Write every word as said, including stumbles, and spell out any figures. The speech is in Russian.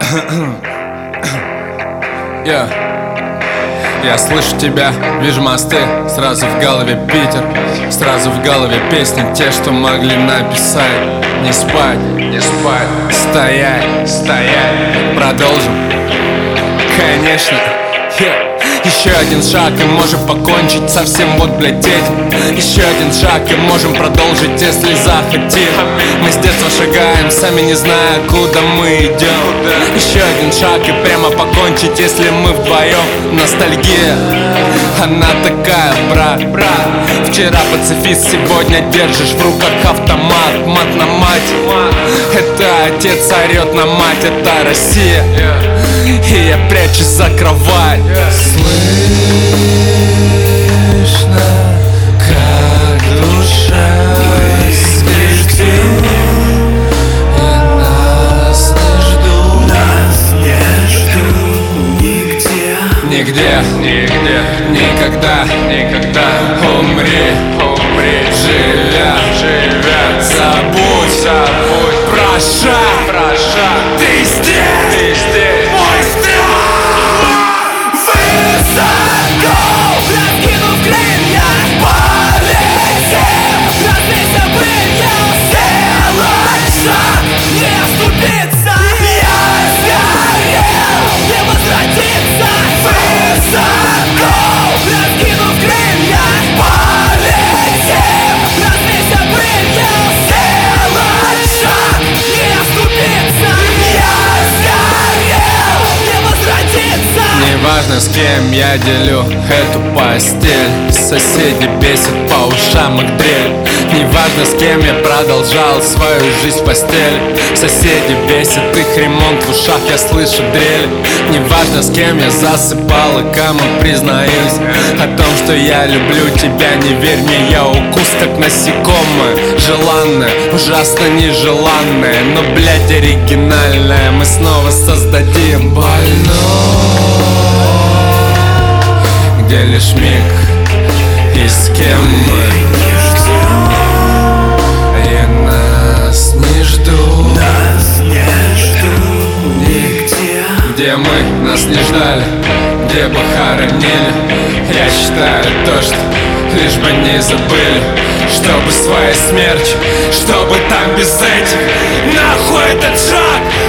Yeah. Я слышу тебя, вижу мосты, сразу в голове Питер, сразу в голове песни, те, что могли написать. Не спать, не спать, стоять, стоять, продолжим. Конечно, yeah. Еще один шаг и можем покончить со всем, вот, блядь, этим. Еще один шаг и можем продолжить, если захотим. Мы с детства шагаем, сами не зная, куда мы идем. Еще один шаг и прямо покончить, если мы вдвоем. Ностальгия, она такая, брат, брат. Вчера пацифист, сегодня держишь в руках автомат. Мат на мать, это отец орет на мать, это Россия. И я прячусь за кровать. Слышно, как душа скрипит, и нас не ждут, нас не ждут нигде, нигде, нигде, никогда, никогда. Умри, умри, живя, живя, забудь, забудь, прощай, прощай. Ты здесь, ты здесь, мой страх. высоко раскинув крылья, полетим, разбейся пылью, сделать шаг, не оступиться. Я сгорел, не возвратиться. Высоко раскинув крылья, полетим, разбейся пылью, сделать шаг, не оступиться. Я сгорел, не возвратиться. Неважно, с кем я делю эту постель, соседи бесят по ушам их дрель. Неважно, с кем я продолжал свою жизнь в постели, соседи бесят их ремонт в ушах, я слышу дрель. Неважно, с кем я засыпал и кому признаюсь о том, что я люблю тебя. Не верь мне, я укус как насекомое, желанное, ужасно нежеланное, но, блядь, оригинальное. Мы снова создадим больной, где лишь миг и с кем мы, и нас не ждут, Нас не ждут нигде, где мы нас не ждали, где бы хоронили. Я считаю то, что лишь бы не забыли, чтобы своей смерти, чтобы там без этих. Нахуй этот шаг,